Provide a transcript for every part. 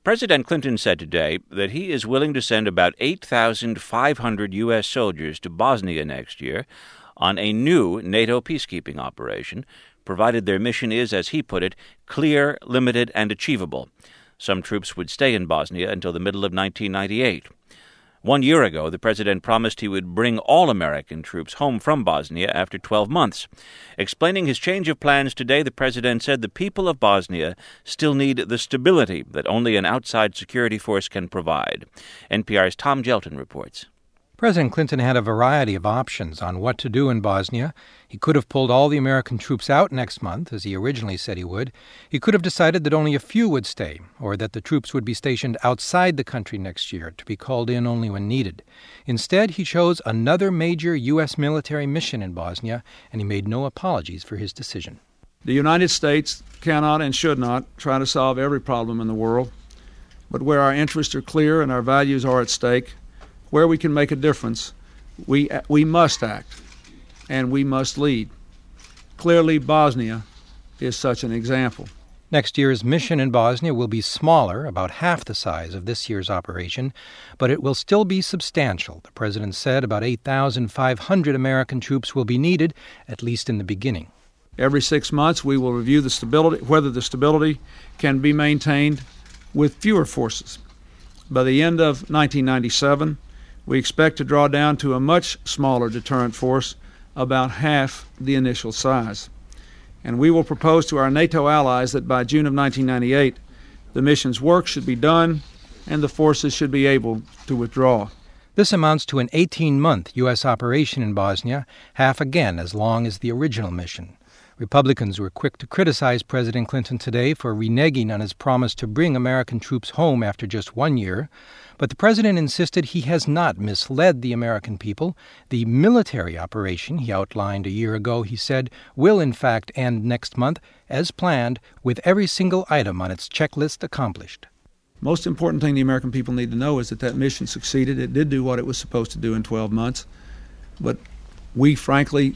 President Clinton said today that he is willing to send about 8,500 U.S. soldiers to Bosnia next year on a new NATO peacekeeping operation, provided their mission is, as he put it, clear, limited, and achievable. Some troops would stay in Bosnia until the middle of 1998. 1 year ago, the president promised he would bring all American troops home from Bosnia after 12 months. Explaining his change of plans today, the president said the people of Bosnia still need the stability that only an outside security force can provide. NPR's Tom Gelton reports. President Clinton had a variety of options on what to do in Bosnia. He could have pulled all the American troops out next month, as he originally said he would. He could have decided that only a few would stay, or that the troops would be stationed outside the country next year to be called in only when needed. Instead, he chose another major U.S. military mission in Bosnia, and he made no apologies for his decision. The United States cannot and should not try to solve every problem in the world, but where our interests are clear and our values are at stake, where we can make a difference, we must act, and we must lead. Clearly, Bosnia is such an example. Next year's mission in Bosnia will be smaller, about half the size of this year's operation, but it will still be substantial. The president said about 8,500 American troops will be needed, at least in the beginning. Every 6 months, we will review the stability, whether the stability can be maintained with fewer forces. By the end of 1997, we expect to draw down to a much smaller deterrent force, about half the initial size. And we will propose to our NATO allies that by June of 1998, the mission's work should be done and the forces should be able to withdraw. This amounts to an 18-month U.S. operation in Bosnia, half again as long as the original mission. Republicans were quick to criticize President Clinton today for reneging on his promise to bring American troops home after just 1 year. But the president insisted he has not misled the American people. The military operation he outlined a year ago, he said, will in fact end next month, as planned, with every single item on its checklist accomplished. Most important thing the American people need to know is that mission succeeded. It did do what it was supposed to do in 12 months. But we, frankly,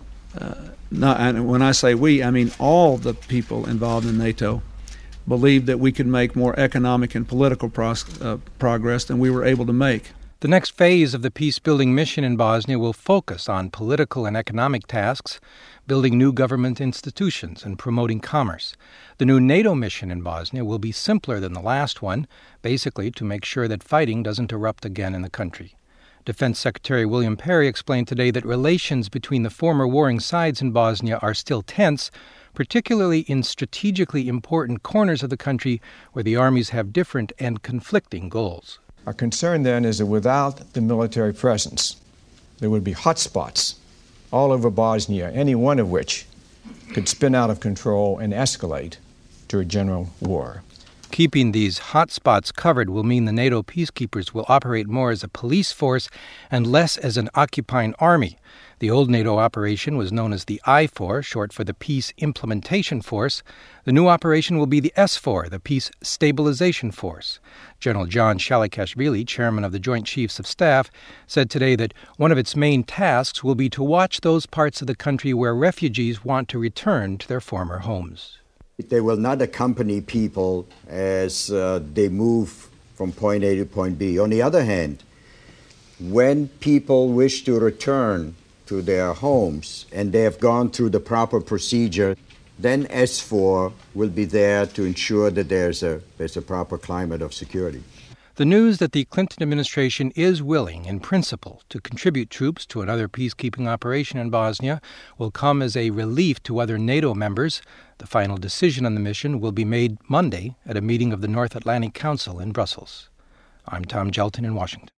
and when I say we, I mean all the people involved in NATO, believed that we could make more economic and political progress than we were able to make. The next phase of the peace-building mission in Bosnia will focus on political and economic tasks, building new government institutions and promoting commerce. The new NATO mission in Bosnia will be simpler than the last one, basically to make sure that fighting doesn't erupt again in the country. Defense Secretary William Perry explained today that relations between the former warring sides in Bosnia are still tense, particularly in strategically important corners of the country where the armies have different and conflicting goals. Our concern then is that without the military presence, there would be hotspots all over Bosnia, any one of which could spin out of control and escalate to a general war. Keeping these hotspots covered will mean the NATO peacekeepers will operate more as a police force and less as an occupying army. The old NATO operation was known as the I-4, short for the Peace Implementation Force. The new operation will be the S-4, the Peace Stabilization Force. General John Shalikashvili, chairman of the Joint Chiefs of Staff, said today that one of its main tasks will be to watch those parts of the country where refugees want to return to their former homes. They will not accompany people as they move from point A to point B. On the other hand, when people wish to return to their homes and they have gone through the proper procedure, then S4 will be there to ensure that there's a proper climate of security. The news that the Clinton administration is willing, in principle, to contribute troops to another peacekeeping operation in Bosnia will come as a relief to other NATO members. The final decision on the mission will be made Monday at a meeting of the North Atlantic Council in Brussels. I'm Tom Gelton in Washington.